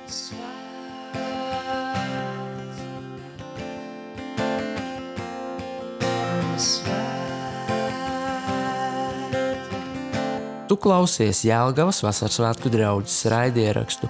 Tu klausies Jelgavas Vasarsvētku draudzes raidierakstu.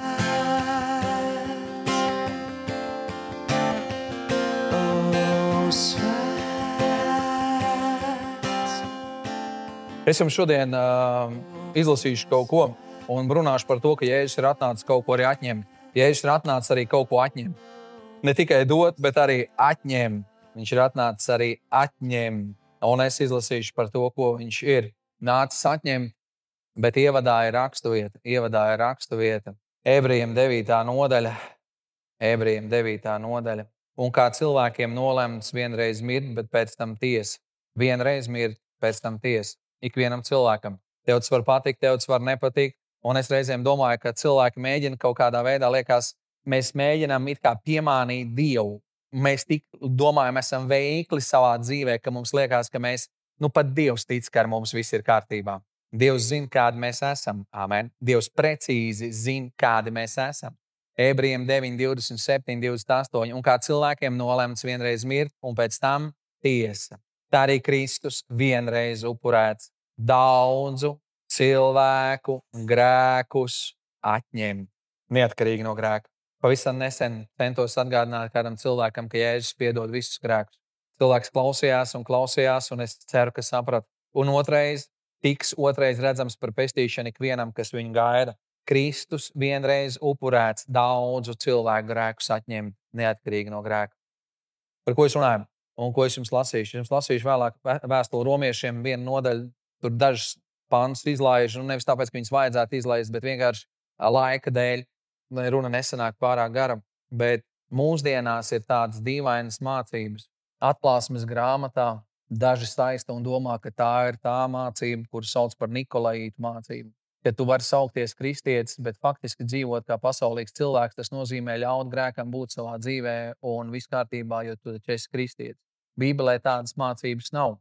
Es jums šodien izlasīšu kaut ko un runāšu par to, ka Jēzus ir atnācis kaut ko arī atņemt. Jēzus ir atnācis arī kaut ko atņemt. Ne tikai dot, bet arī atņemt. Viņš ir atnācis arī atņemt. Un es izlasīšu par to, ko viņš ir nācis atņemt. Bet ievadā ir raksturvieta. Ebrejiem 9. nodaļa. Un kā cilvēkiem nolemts vienreiz mirt, bet pēc tam tiesa. Vienreiz mirt, pēc tam tiesa. Ikvienam cilvēkam. Tev tas var patikt, tev tas var nepatikt. Un es reizēm domāju, ka cilvēki mēģina kaut kādā veidā, liekas, mēs mēģinām it kā piemānīt Dievu. Mēs tik domājam, esam veikli savā dzīvē, ka mums liekas, ka mēs, pat Dievs tic, ka ar mums viss ir kārtībā. Dievs zina, kādi mēs esam. Amen. Dievs precīzi zina, kādi mēs esam. Ebrejiem 9, 27, 28. Un kā cilvēkiem nolemts vienreiz mirt un pēc tam tiesa. Tā arī Kristus vienreiz upurēts daudzu cilvēku grēkus atņemt. Neatkarīgi no grēka. Pavisam nesen centos atgādināt kādam cilvēkam, ka Jēzus piedod visus grēkus. Cilvēks klausījās, un es ceru, ka sapratu. Un otrais redzams par pestīšanu ikvienam, kas viņu gaida. Kristus vienreiz upurēts daudzu cilvēku grēkus atņemt, neatkarīgi no grēka. Par ko es runāju? Un ko es jums lasīšu? Jums lasīšu vēlāk vēstuli romiešiem vienu nodaļu, tur dažas pantus izlaižu, nevis tāpēc, ka viņas vajadzētu izlaist, bet vienkārši laika dēļ, runa nesanāk pārāk gara, bet mūsdienās ir tādas dīvainas mācības. Atklāsmes grāmatā daži saista un domā, ka tā ir tā mācība, kuru sauc par Nikolaītu mācību. Ka tu vari saukties kristietis, bet faktiski dzīvot kā pasaulīgs cilvēks, tas nozīmē ļaut grēkam būt savā dzīvē un viss kārtībā, jo tu taču esi kristietis. Bībelē tādas mācības nav.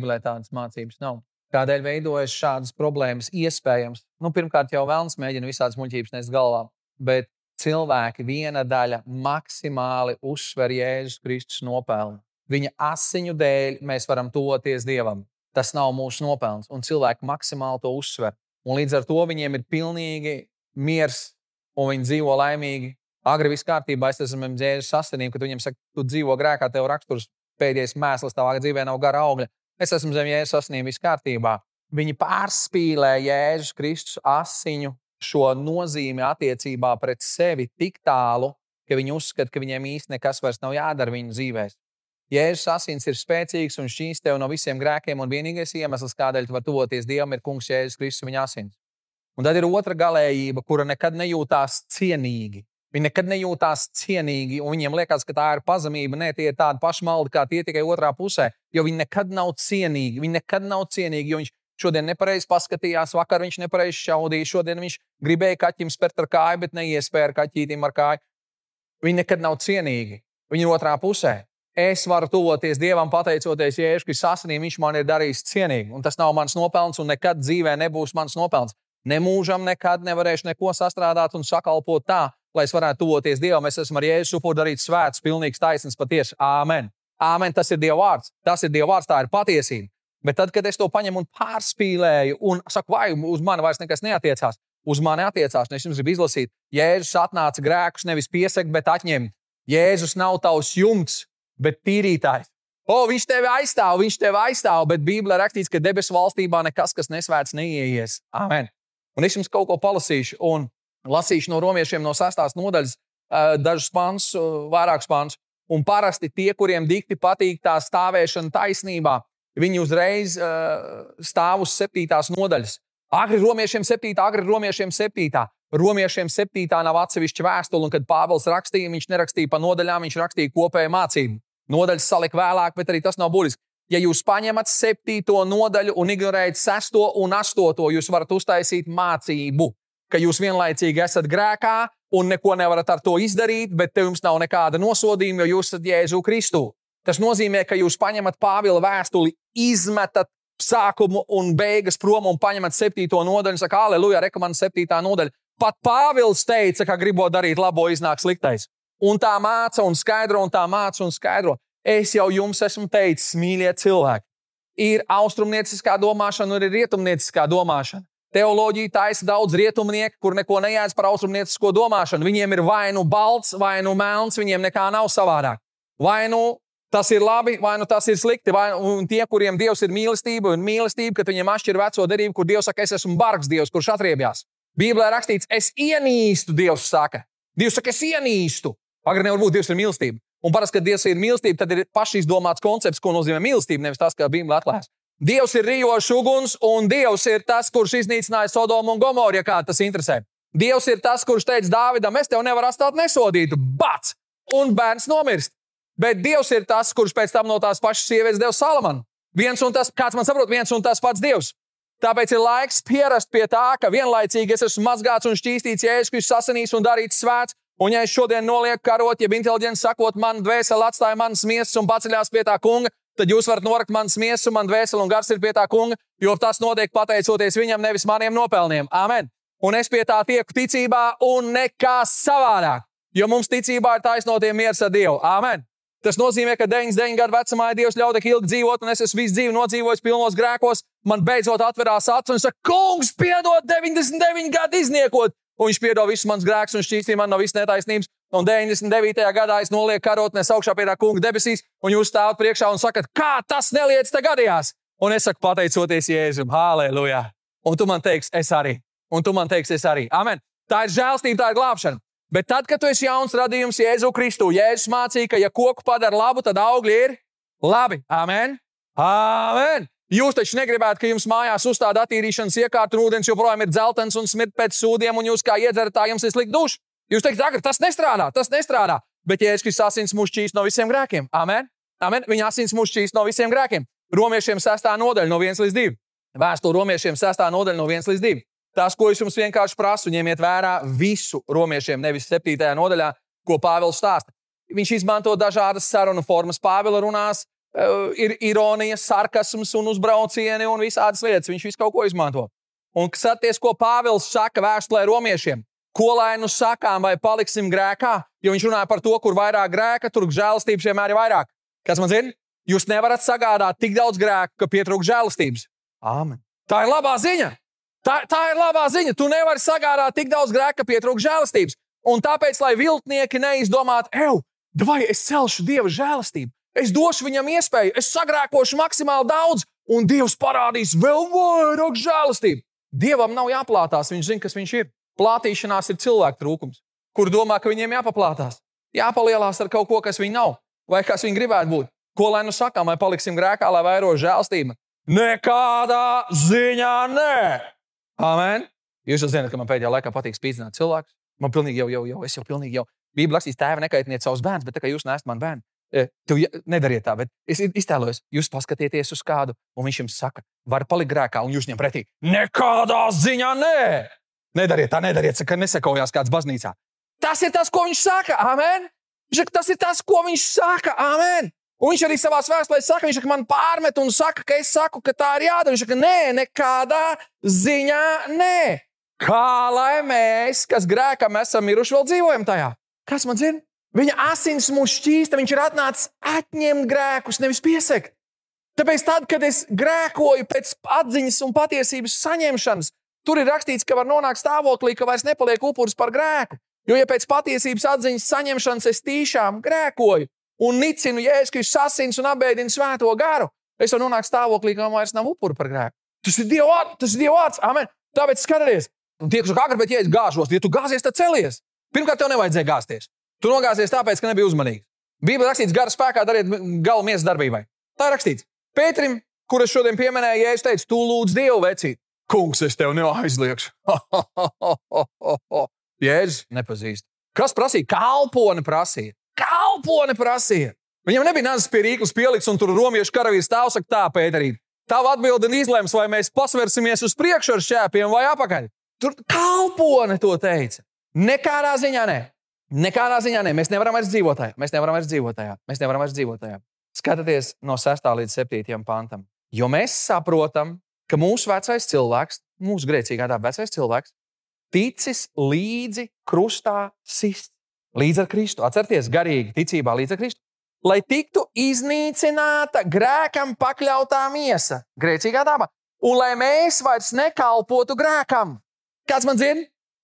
Kādēļ veidojas šādas problēmas? Iespējams. Pirmkārt jau velns mēģina visādas muļķības nest galvā, bet cilvēki viena daļa maksimāli uzsver Jēzus Kristus nopelnu. Viņa asiņu dēļ mēs varam tuvoties Dievam. Tas nav mūsu nopelns, un cilvēki maksimāli to uzsver. Un līdz ar to viņiem ir pilnīgi miers, un viņi dzīvo laimīgi. Agri viss kārtībā, es esmu Jēzus asinīm, kad viņiem saka, tu dzīvo grēkā, tev raksturs pēdējais mēsls tavā dzīvē nav gara augļa. Es esmu zem Jēzus asinīm, viss kārtībā. Viņi pārspīlē Jēzus Kristus asiņu šo nozīmi attiecībā pret sevi tik tālu, ka viņi uzskata, ka viņiem īsti nekas vairs nav jādara viņu dzīvēs. Jēzus asins ir spēcīgs un šķīs tev no visiem grēkiem, un vienīgais iemesls, kādēļ tu var tuvoties Dievam, ir kungs Jēzus Kristus viņa asins. Un tad ir otra galējība, kura nekad nejūtās cienīgi. Viņi nekad nejūtās cienīgi, un viņiem liekas, ka tā ir pazemība. Nē, tie ir tādi paši maldi, kā tie tikai otrā pusē, jo viņi nekad nav cienīgi. Jo viņš šodien nepareizi paskatījās, vakar viņš nepareizi šaudīja, šodien viņš gribēja kaķim spert ar kāju, bet neiespēja kaķītim ar kāju. Viņi nekad nav cienīgi. Viņi ir otrā pusē. Es varu tuvoties Dievam, pateicoties Jēzus Kristus asinīm, viņš man ir darījis cienīgi. Un tas nav mans nopelns, un nekad dzīvē nebūs mans nopelns. Nemūžam nekad nevarēšu neko sastrādāt un sakalpot tā, lai es varētu tuvoties Dievam. Es esmu ar Jēzus upuru darīts svēts, pilnīgs, taisns, patiesi. Āmen. Āmen, tas ir Dieva vārds. Tā ir patiesība. Bet tad, kad es to paņemu un pārspīlēju un saku, vai uz mani vairs nekas neatiecās, uz mani attiecās, un es jums gribu izlasīt, Jēzus atnāca grēkus nevis piesakt, bet atņemt. Jēzus nav tavs jumts, bet tīrītājs. Viņš tevi aizstāv, bet Bībelē rakstīts, ka debesu valstībā nekas, kas nesvēts, neieies. Amen. Un es jums kaut ko palasīšu un lasīšu no romiešiem no 6. nodaļas dažus pantus, vairākus pantus. Un parasti tie, kuriem dikti patīk tā stāvēšana taisnībā, viņi uzreiz stāv uz 7. nodaļas. Agri romiešiem 7. Romiešiem 7. nav atsevišķa vēstule, un kad Pāvils rakstīja, viņš nerakstīja pa nodaļām, viņš rakstīja kopēju mācību. Nodaļas salika vēlāk, bet arī tas nav būtiski. Ja jūs paņemat 7. nodaļu un ignorējat 6. un 8., jūs varat uztaisīt mācību, ka jūs vienlaicīgi esat grēkā un neko nevarat ar to izdarīt, bet te jums nav nekāda nosodījuma, jo jūs esat Jēzu Kristu. Tas nozīmē, ka jūs paņemat Pāvila vēstuli, izmetat sākumu un beigas prom un paņemat 7. nodaļu un saka, aleluja, reka man 7. nodaļa. Pat Pāvils teica, ka gribot darīt labo, iznāk sliktais. Un tā māca un skaidro, un tā māca un skaidro. Es jau jums esmu teicis, mīļie cilvēki, ir austrumnieciskā domāšana un ir rietumnieciskā domāšana. Teoloģija taisa daudz rietumnieku, kur neko nejēdz par austrumniecisko domāšanu. Viņiem ir vai nu balts, vai nu melns, viņiem nekā nav savādāk. Vai nu tas ir labi, vai nu tas ir slikti. Un tie, kuriem Dievs ir mīlestība, un mīlestība, kad viņiem atšķir veco derību, kur Dievs saka, es esmu bargs Dievs, kurš atriebjās. Bībelē rakstīts, es ienīstu, Dievs saka. Dievs saka, es ienīstu. Agri nevar būt, Dievs ir mīlestība. Un parasti, kad Dievs ir mīlestība, tad ir pašizdomāts koncepts, ko nozīmē mīlestība, nevis tas, kā Bībelē atklājas. Dievs ir rijošs uguns, un Dievs ir tas, kurš iznīcināja Sodomu un Gomoru, ja kā tas interesē. Dievs ir tas, kurš teica Dāvidam, es tev nevaru atstāt nesodītu, bats, un bērns nomirst. Bet Dievs ir tas, kurš pēc tam no tās pašas sievietes deva Salamanu. Viens un tas, kāds man saprot, viens un tas pats Dievs. Tāpēc ir laiks pierast pie tā, ka vienlaicīgi es esmu mazgāts un šķīstīts, Jēzus Kristus asinīs un darīts svēts. Un ja es šodien nolieku karot, jeb inteliģenci sakot, man dvēseli atstāja manas miesas un paceļās pie tā kunga, tad jūs varat norakt manas miesas un man dvēseli un gars ir pie tā kunga, jo tas notiek pateicoties viņam, nevis maniem nopelniem. Amen. Un es pie tā tieku ticībā un nekā savādāk, jo mums ticībā ir taisnotie miers ar Dievu. Amen. Tas nozīmē, ka 99 gadu vecumā Dievs ļauj tik ilgi dzīvot, un es esmu visu dzīvi nodzīvojis pilnos grēkos. Man beidzot atverās acis un saka, kungs, piedod 99 gadu izniekot. Un viņš piedod visus manus grēkus un šķīstīja man no visas netaisnības. Un 99. gadā es nolieku karotnes augšā pie tā kunga debesīs, un jūs stāvat priekšā un sakat, kā tas neliec te gadījās? Un es saku, pateicoties Jēzum, halleluja. Un tu man teiksi, es arī. Un tu man teiksi, es arī. Amen. Tā ir žēlstība, tā ir glābšana. Bet tad, kad tu esi jauns radījums Jēzu Kristu, Jēzus mācīja, ka ja koku padara labu, tad augļi ir labi. Amen. Amen. Jūs taču negribētu, ka jums mājās uzstāda attīrīšanas iekārta un ūdens joprojām ir dzeltens un smirt pēc sūdiem, un jūs kā iedzeratā jums ir slikta duša. Jūs teikt, agri, tas nestrādā. Bet Jēzus Kristus asins mūs šķīst no visiem grēkiem. Amen. Amen. Viņa asins mūs šķīst no visiem grēkiem. Romiešiem 6. nodaļa no 1 līdz 2. Vēstule Romiešiem 6. nodaļa no 1 līdz 2. Tas, ko es jums vienkārši prasu, ņemiet vērā visu Romiešiem, nevis 7. nodaļā, ko Pāvils stāsta. Viņš izmanto dažādas sarunu formas. Pāvila runās, ir ironija, sarkasms un uzbraucieni un visādas lietas. Viņš visu kaut ko izmanto. Un skaties, ko Pāvils saka vēstulē Romiešiem. Ko lai nu sakām, vai paliksim grēkā? Jo viņš runāja par to, kur vairāk grēka, tur žēlastības vienmēr ir vairāk. Kas man zina? Jūs nevarat sagādāt tik daudz grēku, ka pietrūkst žēlastības. Amen. Tā ir labā ziņa. Tā ir labā ziņa. Tu nevari sagādāt tik daudz grēku, ka pietrūkst žēlastības. Un tāpēc, lai viltnieki neizdomātu, vai es celšu Dieva žēlastību, es došu viņam iespēju, es sagrēkošu maksimāli daudz, un Dievs parādīs vēl vairāk žēlastību. Dievam nav jāplātās, viņš zina, kas viņš ir. Plātīšanās ir cilvēku trūkums, kur domā, ka viņiem jāpaplātās. Jāpalielās ar kaut ko, kas viņi nav, vai kas viņi gribētu būt. Ko lai nu sakām, vai paliksim grēkā, lai vairo žēlastību? Nekādā ziņā nē. Amen. Jūs jau zināt, ka man pēdējā laikā patīk spīdzināt cilvēkus. Man pilnīgi es jau pilnīgi. Bībele rakstīs, tēvi nekaitiniet savus bērnus, bet tā kā jūs neesat mani bērni, nedariet tā, bet es iztēlojos, jūs paskatieties uz kādu, un viņš jums saka, var palikt grēkā, un jūs viņam pretī, nekādā ziņā nē. Nedariet, saka, nesakojās kāds baznīcā. Tas ir tas, ko viņš saka, amen. Tas ir tas, ko viņš saka, amen. Un viņš arī savās vēstulēs saka, viņš saka, man pārmet un saka, ka es saku, ka tā ir jādara. Viņš saka, nē, nekādā ziņā nē. Kā lai mēs, kas grēkam esam miruši, vēl dzīvojam tajā? Kas man zina? Viņa asins mūs šķīsta, viņš ir atnācis atņemt grēkus, nevis piesekt. Tāpēc tad, kad es grēkoju pēc atziņas un patiesības saņemšanas, tur ir rakstīts, ka var nonākt stāvoklī, ka vairs nepaliek upuris par grēku. Jo, ja pēc patiesības atziņas saņemšanas es tīšām grēkoju un nicinu Jēzus Kristus asins un apbēdinu svēto garu, es varu nonākt stāvoklī, ka man vairs nav upuri par grēku. Tas ir Dieva vārds, amen. Tāpēc skaties, tie, kas saka, bet ja es gāžos, ja tu gāzies, tad celies. Pirmkārt, tev nevajadzēja gāzties. Tu nogāzies tāpēc, ka nebija uzmanīgs. Bībelē rakstīts, gara spēkā dariet galu miesas darbībai. Tā ir rakstīts. Pēterim, kur es šodien pieminēju, Jēzus teica, tu lūdz Dievu, vecīt. Kungs, es tev neaizliekšu. Jēzus nepazīst. Kas prasīja? Kalponi prasīja. Viņam nebija nazas pie rīklas pieliks, un tur romiešu karavīrs stāv, saka tā, Pēterī. Tava atbilde izlems, vai mēs pasversimies uz priekšu ar šķēpiem vai apakaļ. Tur kalponi to teica. Nekādā ziņā nē. Mēs nevaram vairs dzīvot tajā. Skatieties no 6. līdz 7. pantam. Jo mēs saprotam, ka mūsu vecais cilvēks, mūsu grēcīgā tā vecais cilvēks, ticis līdzi krustā sists. Līdz ar Kristu. Atcerieties, garīgi ticībā līdz ar Kristu. Lai tiktu iznīcināta grēkam pakļautā miesa, grēcīgā daba, un lai mēs vairs nekalpotu grēkam. Kāds man dzird?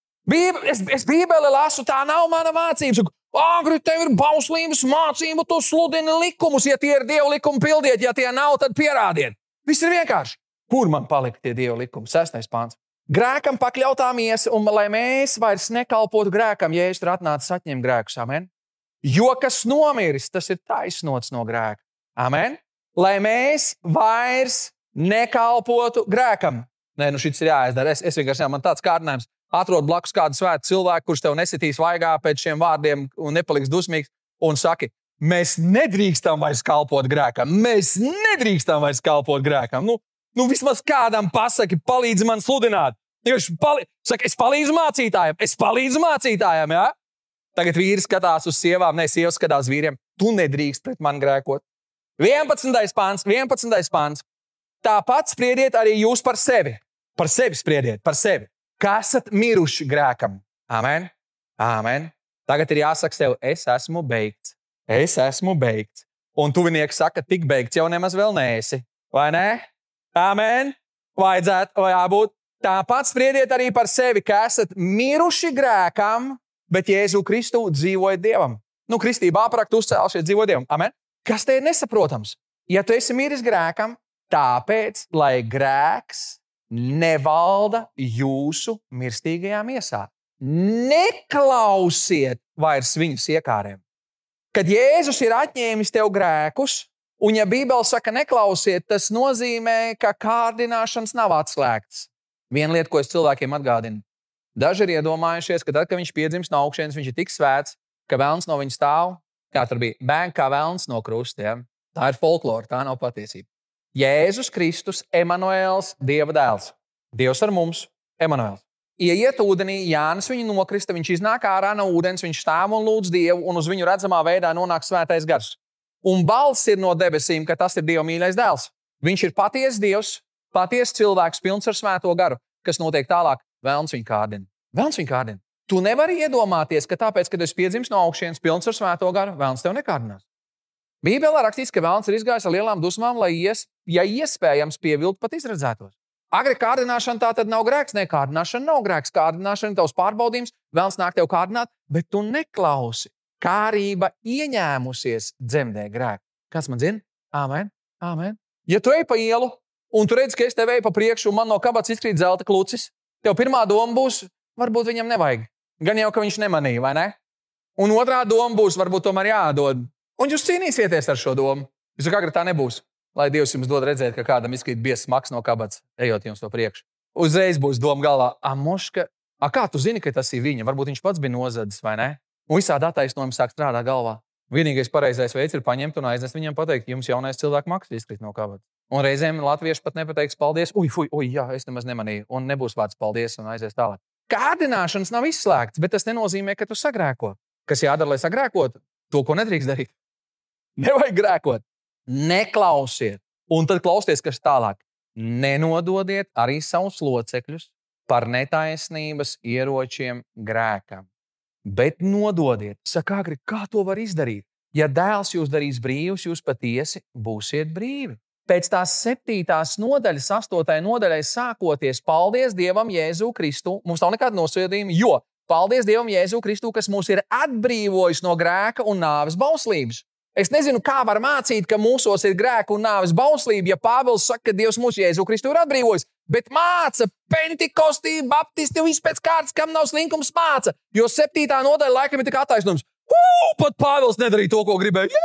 Es Bībeli lasu, tā nav mana mācības. Agri, tev ir bauslības mācība, tu sludini likumus. Ja tie ir Dieva likumi, pildiet, ja tie nav, tad pierādiet. Viss ir vienkārši. Kur man palika tie Dieva likumi? 6. pāns. Grēkam pakļautā miesa, un lai mēs vairs nekalpotu grēkam, Jēzus ir atnācis atņemt grēkus. Amen. Jo kas nomiris, tas ir taisnots no grēka. Amen. Lai mēs vairs nekalpotu grēkam. Nē, šis ir jāizdara. Es vienkārši, man tāds kārdinājums. Atrod blakus kādu svētu cilvēku, kurš tev nesitīs vaigā pēc šiem vārdiem un nepaliks dusmīgs, un saki, mēs nedrīkstam vairs kalpot grēkam. Mēs nedrīkstam vairs kalpot grēkam. Nu vismaz kādam pasaki, palīdzi man sludināt. Saka, es palīdzu mācītājiem, jā? Tagad vīri skatās uz sievām, sievas skatās vīriem. Tu nedrīkst pret mani grēkot. 11. pāns. Tāpat spriediet arī jūs par sevi. Par sevi spriediet, par sevi. Kā esat miruši grēkam. Amen. Amen. Tagad ir jāsaka sev, es esmu beigts. Es esmu beigts. Un tuvinieks saka, tik beigts jau nemaz vēl neesi. Vai ne? Amen. Vajadzētu, vai jābūt. Tāpat spriediet arī par sevi, kā esat miruši grēkam, bet Jēzu Kristu dzīvojat Dievam. Kristībā aprakt uzcēlušies dzīvojat Dievam. Amen. Kas te ir nesaprotams? Ja tu esi miris grēkam, tāpēc, lai grēks nevalda jūsu mirstīgajā miesā. Neklausiet vairs viņus iekārēm. Kad Jēzus ir atņēmis tev grēkus, un ja Bībele saka neklausiet, tas nozīmē, ka kārdināšanas nav atslēgts. Viena lieta, ko es cilvēkiem atgādinu. Daži ir iedomājušies, ka tad, kad viņš piedzimst no augšienes, viņš ir tik svēts, ka velns no viņa stāv, kā tur bija, bēg kā velns no krusta. Ja? Tā ir folklora, tā nav patiesība. Jēzus Kristus, Emanuēls, Dieva dēls. Dievs ar mums, Emanuēls. Ieiet ūdenī, Jānis viņu nokrista, viņš iznāk ārā no ūdens, viņš stāv un lūdz Dievu, un uz viņu redzamā veidā nonāk svētais gars. Un balss ir no debesīm, ka tas ir Dieva mīļais dēls. Viņš ir patiesa Dievs, patiesa cilvēks, pilns ar svēto garu. Kas notiek tālāk? Velns viņu kārdina. Tu nevari iedomāties, ka tāpēc, kad esi piedzimis no augšienes, pilns ar svēto garu, velns tev nekārdinās. Bībelē rakstīts, ka velns ir izgājis ar lielām dusmām, lai iespējams pievilkt pat izredzētos. Agri kārdināšana tā tad nav grēks, kārdināšana nav grēks, kārdināšana ir tavs pārbaudījums, velns nāk tev kārdināt, bet tu neklausi. Kārība ieņēmusies dzemdē grēku. Kāds man zina? Amen, amen. Ja tu ej pa ielu, un tu redzi, ka es tev eju pa priekšu, un man no kabatas izkrīt zelta klucis, tev pirmā doma būs, varbūt viņam nevajag. Gan jau, ka viņš nemanīja, vai ne? Un otrā doma būs, varbūt tomēr jādod. Un jūs cīnīsieties ar šo domu. Jūs kā tā nebūs. Lai Dievs jums dod redzēt, ka kādam izkrīt biezs smags no kabatas, ejot jums to priekšu. Uzreiz būs doma galvā, moška, kā tu zini, ka tas ir viņa? Varbūt viņš pats bija nozadzis, vai ne? Un visādi attaisnojumi sāk strādāt galvā. Vienīgais pareizais veids ir paņemt un aiznest viņam pateikt, jums jaunais cilvēku maks izkrīt no kabatas. Un reizēm latvieši pat nepateiks paldies, jā, es nemaz nemanīju, un nebūs vārds paldies un aizies tālāk. Kārdināšanas nav izslēgts, bet tas nenozīmē, ka tu sagrēko. Kas jādara, lai sagrēkotu? To, ko nedrīkst darīt. Nevajag grēkot. Neklausiet. Un tad klausieties, kas tālāk. Nenododiet arī savus locekļus par netaisnības ieročiem grēkam. Bet nododiet. Saka, Agri, kā to var izdarīt? Ja dēls jūs darīs brīvus, jūs patiesi būsiet brīvi. Pēc tās 7. nodaļas, 8. nodaļai sākoties, paldies Dievam Jēzu Kristu. Mums nav nekāda nosodījuma, jo paldies Dievam Jēzu Kristu, kas mūs ir atbrīvojis no grēka un nāves bauslības. Es nezinu, kā var mācīt, ka mūsos ir grēka un nāves bauslība, ja Pāvils saka, ka Dievs mūs Jēzu Kristu ir atbrīvojis. Bet māca, pentikostī, baptisti, viss pēc kārtas, kam nav slinkums māca. Jo 7. nodaļa laikam ir tik attaisnojums. Pat Pāvils nedarīja to, ko gribēja.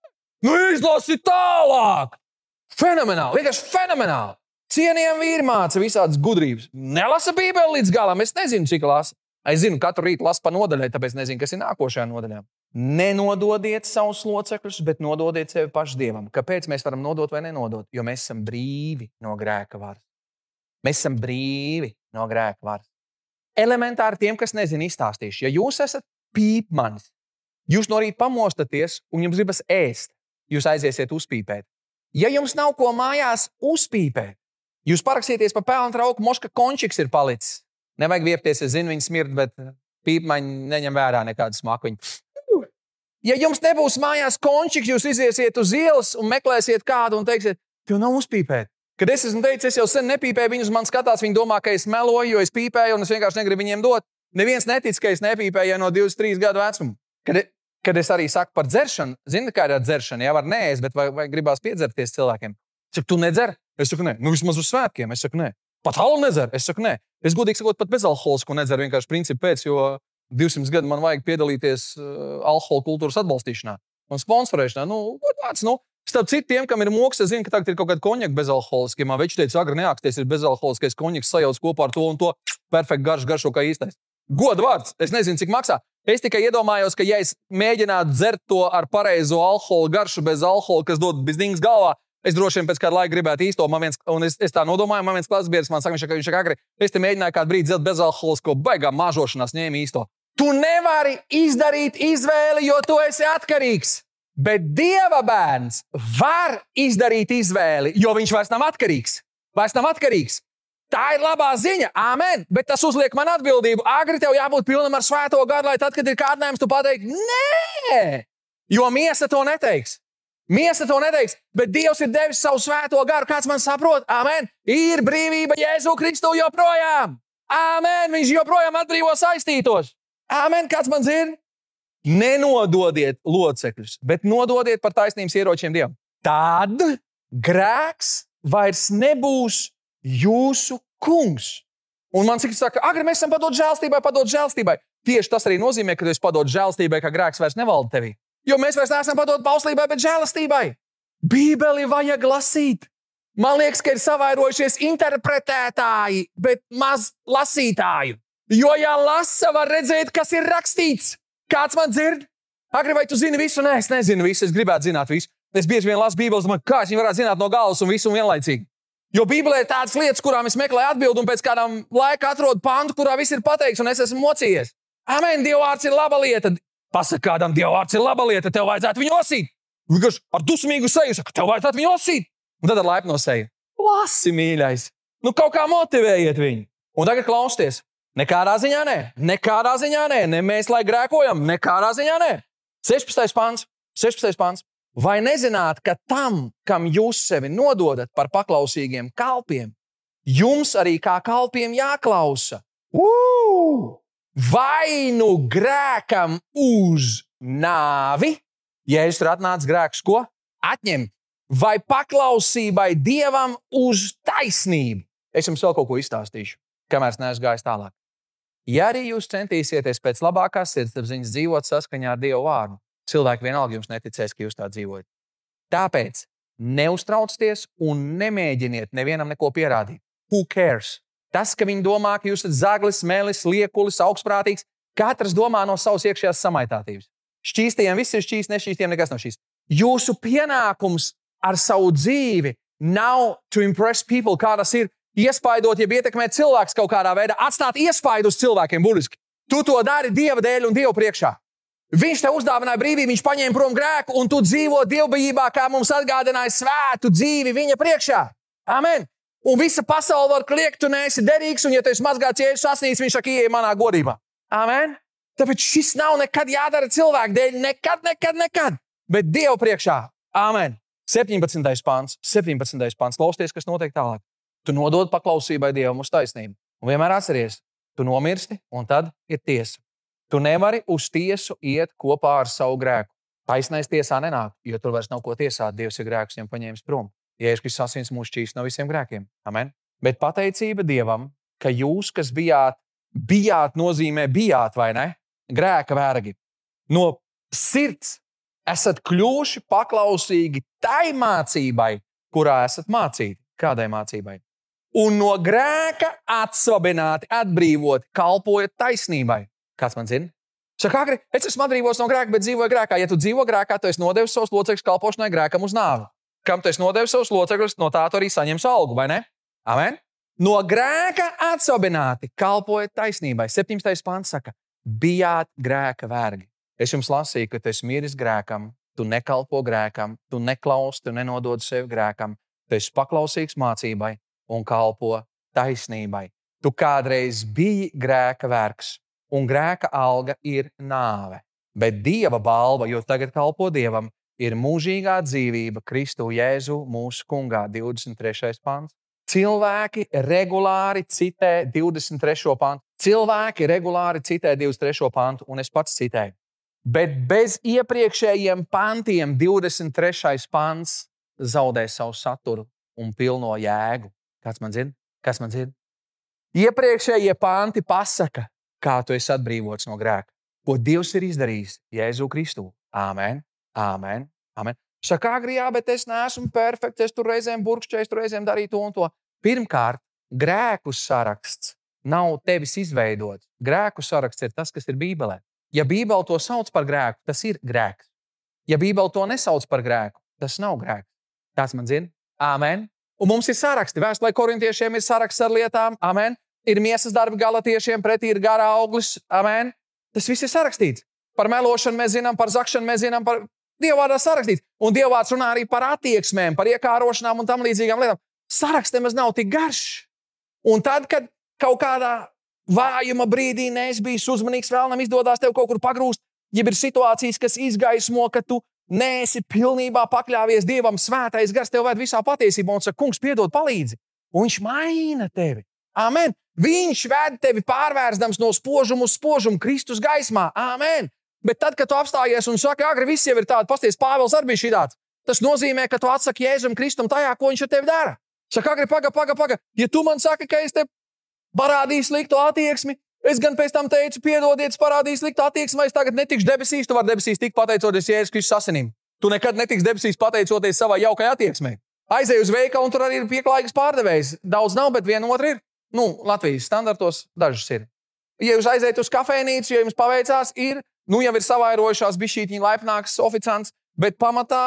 Izlasi tālāk! Fenomenāli, vienkārši fenomenāli. Cienījami vīri māca visādas gudrības. Nelasa Bībeli līdz galam, es nezinu, cik lasa. Es zinu, katru rītu lasu pa nodaļai, tāpēc nezinu, kas ir nākošajā nodaļā. Nenododiet savus locekļus, bet nododiet sevi pašu Dievam. Kāpēc mēs varam nodot vai nenodot? Jo mēs esam brīvi no grēka varas. Mēs esam brīvi no grēka varas. Elementāri tiem, kas nezina, izstāstīšu. Ja jūs esat pīpmanis, jūs no rīta pamostaties un jums gribas ēst, jūs aiziesiet uzpīpēt. Ja jums nav ko mājās uzpīpēt, jūs paraksieties pa pelnu trauku, moška končiks ir palicis. Nevajag viepties, es zinu, viņi smird, bet pīpmaņi neņem vērā nekādu smakuņu. Ja jums nebūs mājās končiks, jūs iziesiet uz ielas un meklēsiet kādu un teiksiet, tev nav uzpīpēt. Kad es esmu teicis, es jau sen nepīpēju, viņi uz mani skatās, viņi domā, ka es meloju, jo es pīpēju un es vienkārši negribu viņiem dot. Neviens netic, ka es nepīpēju no 23 gadu vecuma. Kad es arī saku par dzeršanu, zini, kā ir ar dzeršanu, jā, var neēst, bet vai gribās piedzerties cilvēkiem? Es saku, tu nedzer? Es saku, nē. Nu, vismaz uz svētkiem. Es saku, nē. Pat alu nedzer? Es saku, nē. Es godīgi sakot, pat bezalkoholisku nedzeru vienkārši principu pēc, jo 200 gadu man vajag piedalīties alkohola kultūras atbalstīšanā un sponsorēšanā. Starp citu, tiem, kam ir moks, es zinu, ka tagad ir kaut kāda konjaka bezalkoholiski. Ja man veči teica, agri neāksties, ir bezalkoholiskais konjaks sajauts kopā ar to un to. Perfekti garšo kā īstais. Godu vārds. Es nezinu, cik maksā. Es tikai iedomājos, ka ja es mēģinātu dzert to ar pareizo alkohola garšu bez alkohola, kas dod bizdings galvā, es droši vien pēc kāda laika gribētu īsto. Es tā nodomāju, man viens klases biedrs man saka, viņš saka, agri, es te mēģināju kādu brīdi dzert bezalkoholisko, baigā mažošanās ņēmu īsto. Tu nevari izdarīt izvēli, jo tu esi atkarīgs. Bet Dieva bērns var izdarīt izvēli, jo viņš vairs nav atkarīgs. Tā ir labā ziņa, amen, bet tas uzliek man atbildību. Agri tev jābūt pilnam ar svēto garu, lai tad, kad ir kārdinājums, tu pateiksi, nē, jo miesa to neteiks. Bet Dievs ir devis savu svēto garu, kāds man saprot, amen, ir brīvība Jēzu Kristu joprojām. Amen, viņš joprojām atbrīvo saistītos. Amen, kāds man dzird? Nenododiet locekļus, bet nododiet par taisnības ieročiem Dievam. Tad grēks vairs nebūs jūsu kungs. Un man cik saka, agri mēs esam padot žēlstībai. Tieši tas arī nozīmē, ka tu esi padot žēlstībai, ka grēks vairs nevalda tevī. Jo mēs vairs neesam padot bauslībai, bet žēlastībai. Bībeli vajag lasīt. Man liekas, ka ir savairojušies interpretētāji, bet maz lasītāju. Jo, ja lasa, var redzēt, kas ir rakstīts. Kāds man dzird? Agri, vai tu zini visu? Nē, es nezinu visu, es gribētu zināt visu. Es bieži vien lasu Bībeles, domāju, kā es viņu varētu zināt no galvas un visu vienlaicīgi. Jo Bībelē ir tādas lietas, kurām es meklēju atbildi un pēc kādām laika atrodu pantu, kurā viss ir pateikts un es esmu mocījies. Amen, Dieva vārds ir laba lieta. Pasaka kādam, Dieva vārds ir laba lieta, tev vajadzētu viņu lasīt. Vienkārši ar dusmīgu seju saka, tev vajadzētu viņu lasīt. Un tad ar laipno seju. Lasi, mīļais. Nu, kaut kā motivējiet viņu. Un tagad klausieties. Nekādā ziņā nē. Ne mēs, lai grēkojam, nekādā ziņā nē. 16. pants. Vai nezināt, ka tam, kam jūs sevi nododat par paklausīgiem kalpiem, jums arī kā kalpiem jāklausa? Vai nu grēkam uz nāvi, ja es tur atnācu grēks, ko? Atņemt. Vai paklausībai Dievam uz taisnību? Es jums vēl kaut ko izstāstīšu, kamēr es neesmu gājis tālāk. Ja arī jūs centīsieties pēc labākās sirdsapziņas dzīvot saskaņā ar Dievu vārdu, cilvēki vienalga jums neticēs, ka jūs tā dzīvojat. Tāpēc neuztraucieties un nemēģiniet nevienam neko pierādīt. Who cares? Tas, ka viņi domā, ka jūs esat zaglis, melis, liekulis, augstprātīgs, katrs domā no savas iekšējās samaitātības. Šķīstajiem viss ir šķīsts, nešķīstiem nekas nav šķīsts. Jūsu pienākums ar savu dzīvi nav to impress people, kā tas ir. Iespaidot, ja ietekmēt cilvēks kaut kādā veidā, atstāt iespaidu uz cilvēkiem burtiski. Tu to dari Dieva dēļ un Dievu priekšā. Viņš tev uzdāvināja brīvību, viņš paņēma prom grēku un tu dzīvo dievbijībā, kā mums atgādināja svētu dzīvi viņa priekšā. Amen. Un visa pasaule var kliegt, tu neesi derīgs, un ja tu esi mazgāts Jēzus asnīs, viņš saka, ieej manā godībā. Amen. Tāpēc šis nav nekad jādara cilvēku dēļ, nekad. Bet Dievu priekšā. Amen. 17. pants. Klausieties, kas notiek tālāk. Tu nodod paklausībai Dievam uz taisnību. Un vienmēr atceries, tu nomirsti, un tad ir tiesa. Tu nevari uz tiesu iet kopā ar savu grēku. Taisnais tiesā nenāk, jo tur vairs nav ko tiesāt. Dievs ir grēkus viņam paņēmis prom. Jēzus Kristus asins mūs šķīst no visiem grēkiem. Amen. Bet pateicība Dievam, ka jūs, kas bijāt nozīmē bijāt, vai ne? Grēka vergi. No sirds esat kļuvuši paklausīgi tai mācībai, kurā esat mācīti. Kādai mācībai? Un no grēka atsvabināti, atbrīvoti, kalpojot taisnībai. Kāds man zina? Saka, agri, es esmu atbrīvots no grēka, bet dzīvoju grēkā. Ja tu dzīvo grēkā, tu esi nodevis savus locekļus kalpošanai grēkam uz nāvi. Kam tu esi nodevis savus locekļus, no tā tu arī saņems algu, vai ne? Amen? No grēka atsvabināti, kalpojot taisnībai. 17. pants saka, bijāt grēka vergi. Es jums lasīju, ka tu esi miris grēkam, tu nekalpo grēkam, tu neklausi, tu nenodod sevi grēkam, tu esi paklausīgs mācībai un kalpo taisnībai. Tu kādreiz biji grēka vergs, un grēka alga ir nāve. Bet Dieva balva, jo tagad kalpo Dievam, ir mūžīgā dzīvība Kristu Jēzu mūsu kungā. 23. pants. Cilvēki regulāri citē 23. pantu. Cilvēki regulāri citē 23. pantu, un es pats citēju. Bet bez iepriekšējiem pantiem 23. pants zaudē savu saturu un pilno jēgu. Kāds man zina? Kas man zina? Iepriekšējie panti pasaka, kā tu esi atbrīvots no grēka. Ko Dievs ir izdarījis Jēzu Kristu. Āmen, āmen, āmen. Saka, jā, bet es neesmu perfekts, es tur reizēm burkšķēju, es tur reizēm darīju to un to. Pirmkārt, grēku saraksts nav tevis izveidots. Grēku saraksts ir tas, kas ir Bībelē. Ja Bībele to sauc par grēku, tas ir grēks. Ja Bībele to nesauc par grēku, tas nav grēks. Tāds man zina? Āmen. Un mums ir saraksti. Vēstulē korintiešiem ir saraksts ar lietām. Āmen. Ir miesas darbi galatiešiem, pretī ir garā auglis. Āmen. Tas viss ir sarakstīts. Par melošanu mēs zinām, par zakšanu mēs zinām, par Dievvārdā sarakstīts. Un Dievvārds runā arī par attieksmēm, par iekārošanām un tam līdzīgām lietām. Saraksts nemaz nav tik garš. Un tad, kad kaut kādā vājuma brīdī neesi bijis uzmanīgs, vēlnam izdodas tev kaut kur pagrūst, jeb ir situācijas, kas izgaismo, ka tu neesi pilnībā pakļāvies Dievam, svētais gars tev ved visā patiesībā un saka, kungs, piedod, palīdzi. Un viņš maina tevi. Amen. Viņš ved tevi pārvērsdams no spožuma uz spožumu Kristus gaismā. Amen. Bet tad, kad tu apstājies un saki, agri viss jau ir tāds, pasties, Pāvils arī bija šitāds, tas nozīmē, ka tu atsaki Jēzum Kristum tajā, ko viņš ar tevi dara. Saka, agri, paga. Ja tu man saki, ka es te parādīju sliktu attieksmi, es gan pēc tam teicu, piedodiet, es parādīju sliktu attieksmi, vai es tagad netikšu debesīs, tu vari debesīs tikt pateicoties Jēzus Kristus asinīm. Tu nekad netiksi debesīs pateicoties savai jaukai attieksmei. Aizej uz veikalu un tur arī ir pieklājīgs pārdevējs. Daudz nav, bet viena otra ir. Latvijas standartos dažas ir. Ja jūs aiziet uz kafejnīcu, ja jums paveicās, ir, jau ir savairojušās bišķītiņi laipnāks oficiants, bet pamatā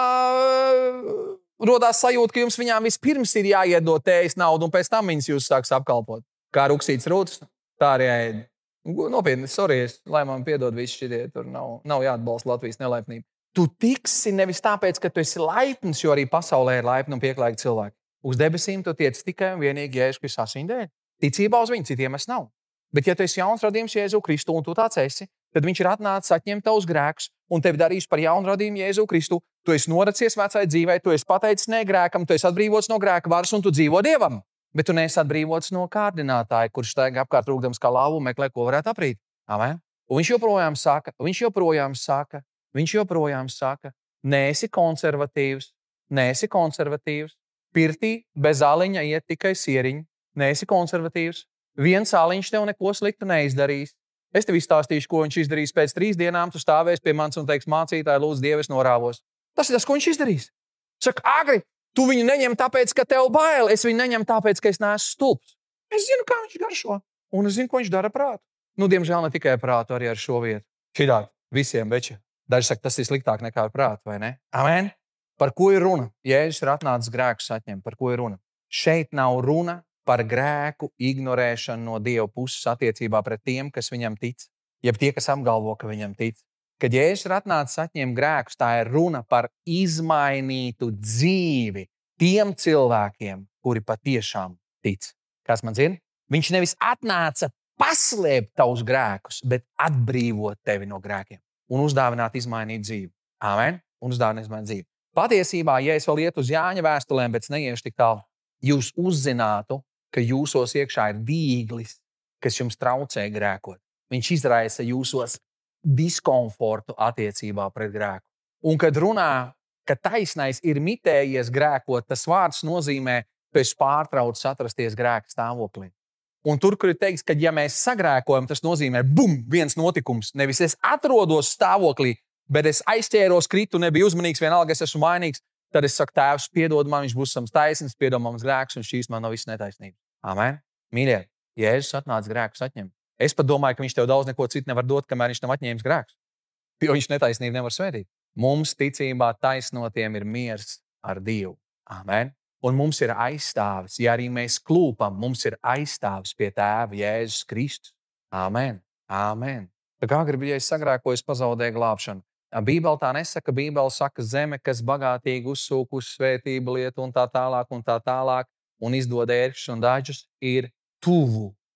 rodās sajūta, ka jums viņām vispirms ir jāiedod tējas naudu, un pēc tam viņas jūs sāks apkalpot. Kā ruksīts rūtas, tā arī ēd. Nopietni, sorry, lai man piedod visi šitie, tur nav jāatbalsta Latvijas nelaipnība. Tu tiksi nevis tāpēc, ka tu esi laipns, jo arī pasaulē ir laipni un pieklājīgi cilvēki. Uz debesīm tu tiec tikai un vienīgi Jēzus Kristus asiņu dēļ. Ticībā uz viņu citiem es nav. Bet ja tu esi jauns radījums Jēzu Kristu un tu tāds esi, tad viņš ir atnācis atņemt tavus grēkus un tevi darījis par jaunu radījumu Jēzu Kristu. Tu esi noracies vecai dzīvei, tu esi pateicis nē grēkam, tu esi atbrīvots no grēka varas un tu dzīvo Dievam. Bet tu neesi atbrīvots no kārdinātāja, kurš staigā apkārt rūgdams kā lāvu un meklē, ko varētu aprīt. Amen. Un viņš joprojām saka, neesi konservatīvs. Pirtī bez aliņa iet tikai sieriņi. Neesi konservatīvs. Viens aliņš tev neko sliktu neizdarīs. Es tev izstāstīšu, ko viņš izdarīs pēc 3 dienām. Tu stāvēsi pie manis un teiks, mācītāji, lūdzu, Dievu, es norāvos. Tas ir tas, ko viņš izdarīs. Saka, agri, tu viņu neņem tāpēc, ka tev bail. Es viņu neņem tāpēc, ka es neesmu stulbs. Es zinu, kā viņš garšo. Un es zinu, ko viņš dara prātu. Diemžēl ne tikai prātu, arī ar šo vietu. Šitā visiem veči. Daži saka, tas ir sliktāk nekā ar prātu, vai ne? Amen. Par ko ir runa? Jēzus ir atnācis grēkus atņemt. Par ko ir runa? Šeit nav runa par grēku ignorēšanu no Dieva puses attiecībā pret tiem, kas viņam tic, jeb tie, kas apgalvo, ka viņam tic. Kad Jēzus ir atnācis atņemt grēkus, tā ir runa par izmainītu dzīvi tiem cilvēkiem, kuri patiešām tic. Kas man zina? Viņš nevis atnāca paslēpt tavus grēkus, bet atbrīvot tevi no grēkiem un uzdāvināt izmainīt dzīvi. Amen? Un uzdāvināt izmainīt dzīvi. Patiesībā, ja es vēl ietu uz Jāņa vēstulēm, bet neiešu tik tālu, jūs uzzinātu, ka jūsos iekšā ir dīglis, kas jums traucē grēkot. Viņš izraisa jūsos diskomfortu attiecībā pret grēku. Un kad runā, ka taisnais ir mitējies grēkot, tas vārds nozīmē, ka es pārtraucu atrasties grēka stāvoklī. Un tur, kur ir teikts, ka ja mēs sagrēkojam, tas nozīmē, viens notikums. Nevis es atrodos stāvoklī, bet es aizķēros, kritu, nebiju uzmanīgs, vienalga es esmu vainīgs. Tad es saku, Tēvs, piedod man, viņš būs sams taisnīgs, piedod man grēkus un šīs man nav viss netaisnības. Amen. Mīļie, Jēzus atnāca grēkus atņemt. Es pat domāju, ka viņš tev daudz neko citu nevar dot, kamēr viņš nav atņēmis grēkus. Jo viņš netaisnību nevar svētīt. Mums ticībā taisnotiem ir miers ar Dievu. Amen. Un mums ir aizstāvis, ja arī mēs klūpam, mums ir aizstāvis pie Tēva Jēzus Kristus. Amen. Amen. Tā kā gribi, ja es sagrēkoju, es pazaudēju glābšanu. Bībele tā nesaka, Bībele saka zeme, kas bagātīgi uzsūk uz svētību lietu un tā tālāk, un izdod ērkšķus un daļus, ir tuvu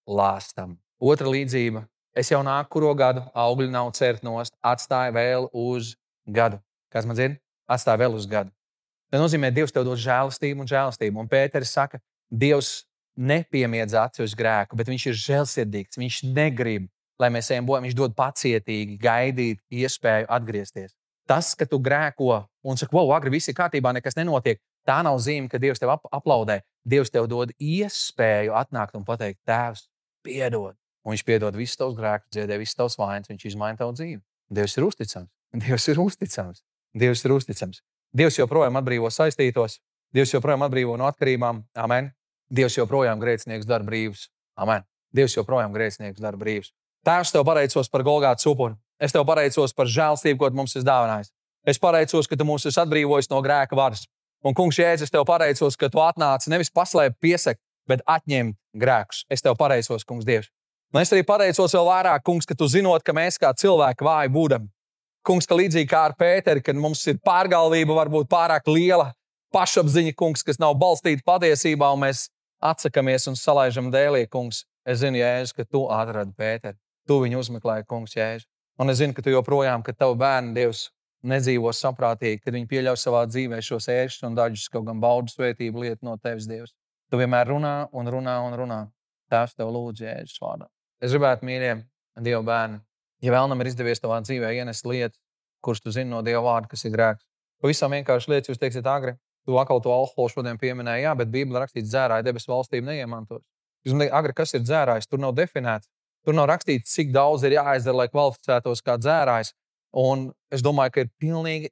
lāstam. Otra līdzība. Es jau nāku kuro gadu, augļi nav cert nost, atstāju vēl uz gadu. Kāds man dzird? Atstāju vēl uz gadu. Tas nozīmē, Dievs tev dod žēlastību un žēlastību. Un Pēteris saka, Dievs nepiemiedz aci uz grēku, bet viņš ir žēlsirdīgs. Viņš negrib, lai mēs ejam bojā. Viņš dod pacietīgi, gaidīt iespēju atgriezties. Tas, ka tu grēko un saka, wow, agri viss ir kārtībā, nekas nenotiek, tā nav zīme, ka Dievs tev aplaudē. Dievs tev dod iespēju atnākt un pateikt, Tēvs, piedod. Un viņš piedod visus tavus grēkus, dziedē visus tavus vainas, viņš izmaina tavu dzīvi. Dievs ir uzticams. Dievs ir uzticams. Dievs ir uzticams. Dievs joprojām atbrīvo saistītos. Dievs joprojām atbrīvo no atkarībām. Amen. Dievs joprojām grēcinieks dara brīvus. Amen. Dievs joprojām grēcinieks dara brīvus. Tēvs, tev pateicos par Golgātas upuri. Es tev pateicos par žēlstību, ko tu mums esi dāvinājis. Es pateicos, ka tu mūs esi atbrīvojis no grēka varas. Un, kungs, Jēzus, es tev pateicos, ka tu atnāci nevis paslēpt, piesakt, bet atņemt grēkus. Es tev pateicos, kungs, Dievs. Un es arī pateicos vēl vairāk, kungs, ka tu zinot, ka mēs kā cilvēki vāji būdam. Kungs, ka līdzīgi kā ar Pēteri, kad mums ir pārgalvība, varbūt pārāk liela pašapziņa, kungs, kas nav balstīta patiesībā, un mēs atsakamies un salaižam dēlī, kungs. Es zinu, Jēzus, ka tu atradi Pēteri. Tu viņu uzmeklēji, kungs, Jēzus. Un es zinu, ka tu joprojām, ka tavu bērnu Dievs nedzīvo saprātīgi, kad viņi pieļauj savā dzīvē šos ēšus un dažus kaut gan baudu svētību lietu no tevis, Dievs. Tu vienmēr runā un runā un runā. Tēvs tev lūdzu, Jēzus vārdā. Es gribētu, mīļie Dieva bērni, ja vēlnam ir izdevies tavā dzīvē ienest lietas, kuras tu zini no Dieva vārda, kas ir grēks. Pavisam vienkārši lietas, jūs teiksiet agri. Tu atkal to alkoholu šodien pieminēji, jā, bet Bībelē rakstīts dzērāji debesu valstību neiemantos. Jūs man teikt, agri, kas ir dzērājs? Tur nav definēts. Tur nav rakstīts, cik daudz ir jāizdara, lai kvalificētos kā dzērājs. Un es domāju, ka ir pilnīgi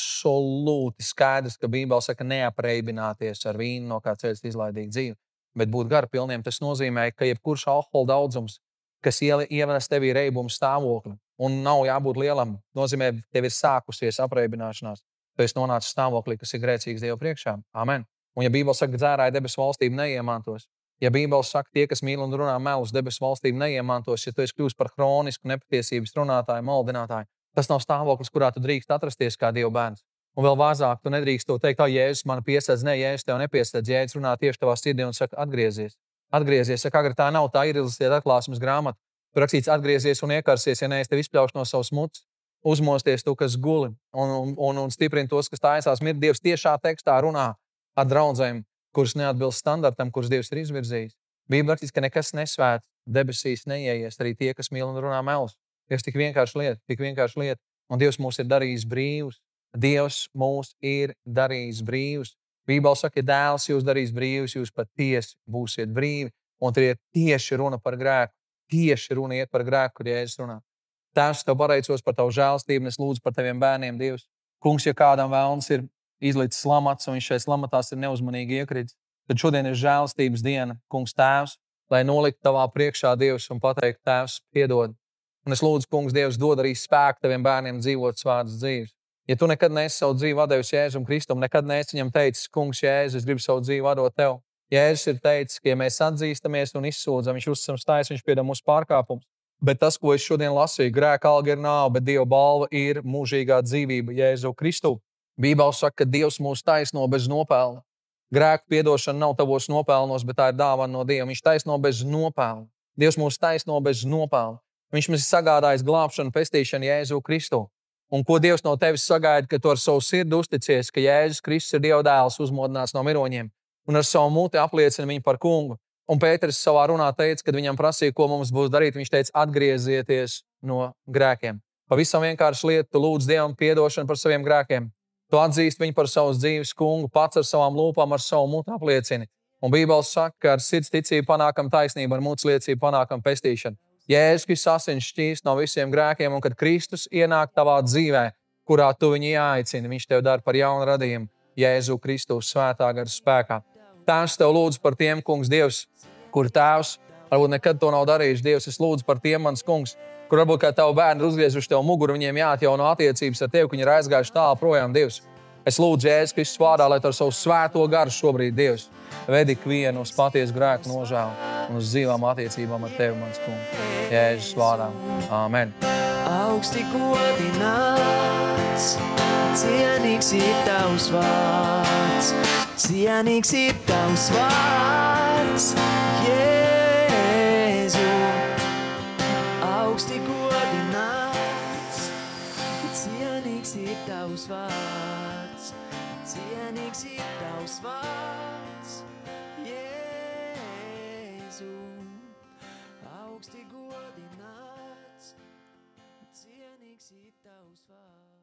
absolūti skaidrs, ka Bībele saka neapreibināties ar vīnu no kā ceļas izlaidīga dzīve. Bet būt gara pilniem, tas nozīmē, ka jebkurš alkohola daudzums, kas ievedas tevī reibumu stāvokli, un nav jābūt lielam, nozīmē, tev ir sākusies apreibināšanās. Tu esi nonācis stāvoklī, kas ir grēcīgs Dievu priekšā. Amen. Un ja Bībele saka, dzērāji debesu valstību neiemantos, ja Bībele saka, tie, kas mīl un runā melus, debesu valstību neiemantos, ja tu esi kļūst par hronisku nepatiesības runātāju, maldinātāju, tas nav stāvoklis, kurā tu drīkst atrasties kā Dieva bērns. Un vēl vāzāk, tu nedrīkst to teikt, Jēzus man piesedz, ne, Jēzus tev nepiesedz, Jēzus runā tieši tavā sirdī un saka, atgriezies. Atgriezies, saka, agri tā nav, tā ir izlasīt atklāsmes grāmata. Tur rakstīts, atgriezies un iekarsies, ja ne, es tev izpļaušu no savas mutes. Uzmosties tu, kas guli, un stiprini tos, kas taisās mirt. Dievs tiešā tekstā runā ar draudzēm, kuras neatbilst standartam, kurus Dievs ir izvirzījis. Bībelē rakstīts, ka nekas nesvēt debesīs neieies, arī tie, kas mīl un runā melus. Tas tik vienkārši lieta. Un Dievs mūs ir darījis brīvus. Dievs mūs ir darījis brīvus. Bībele saka, ja dēls jūs darīs brīvus, jūs patiesi būsiet brīvi. Un tie ir tieši runa par grēku. Tieši runa iet par grēku, kur Jēzus runā. Tēvs, tev pateicos par tavu žēlstību, un es lūdzu par taviem bērniem, Dievs. Kungs, ja kādam vēlns ir izlicis slamats, un viņš šeit slamatās ir neuzmanīgi iekritis, tad šodien ir žēlstības diena, Kungs Tēvs, lai noliktu tavā priekšā, Dievs, un pateikt, Tēvs, piedod. Un es lūdzu, Kungs, Dievs, dod arī spēku taviem bērniem dzīvot svētas dzīves. Ja tu nekad neesi savu dzīvi vadevis Jēzum Kristum, nekad neesi viņam teicis, Kungs, Jēzus, es gribu savu dzīvi vadot tev. Jēzus ir teicis, ka ja mēs atzīstamies un izsūdzam, viņš uzticams taisnīgs, viņš piedod mūsu pārkāpumus. Bet tas, ko es šodien lasīju, grēka alga ir nāve, bet Dieva balva ir mūžīgā dzīvība Jēzu Kristu. Bībele saka, ka Dievs mūs taisno bez nopelna. Grēku piedošana nav tavos nopelnos, bet tā ir dāvana no Dieva. Viņš taisno bez nopelna. Dievs mūs taisno bez nopelna. Viņš mums ir sagādājis glābšanu, pestīšanu Jēzu Kristu. Un ko Dievs no tevis sagaida, ka tu ar savu sirdi uzticies, ka Jēzus Kristus ir Dieva dēls uzmodināts no miroņiem un ar savu muti apliecina viņu par kungu. Un Pēteris savā runā teica, kad viņam prasīja, ko mums būs darīt, viņš teica, atgriezieties no grēkiem. Pavisam vienkārši lieta, tu lūdz Dievam piedošanu par saviem grēkiem. Tu atzīst viņu par savas dzīves kungu, pats ar savām lūpām, ar savu muti apliecini. Un Bībele saka, ka ar sirds ticību panākam taisnību, ar mutes liecību panākam pestīšanu. Jēzus Kristus asins šķīst no visiem grēkiem, un kad Kristus ienāk tavā dzīvē, kurā tu viņu jāaicini, viņš tev dara par jaunu radījumu, Jēzu Kristu svētā gara spēkā. Tēvs, tev lūdzu par tiem, kungs, Dievs, kur tēvs, varbūt nekad to nav darījuši, Dievs, es lūdzu par tiem, mans kungs, kur varbūt kā tavu bērnu ir uzgriezuši tev muguru, viņiem jāatjauno attiecības ar tevi, ka viņi ir aizgājuši tālu projām, Dievs. Es lūdzu Jēzus Kristus vārdā, lai ar savu svēto garu šobrīd, Dievs, vedi ikvienu uz patiesu grēku nožēlu un uz dzīvām attiecībām ar tevi, mans kungs. Jēzus vārdā. Āmen. Augsti godināts, cienīgs ir tavs vārds, cienīgs ir tavs vārds, Jēzus. cienīgs ir tavs vārds, cienīgs ir tavs vārds, Jēzu, augsti godināts, cienīgs ir tavs vārds.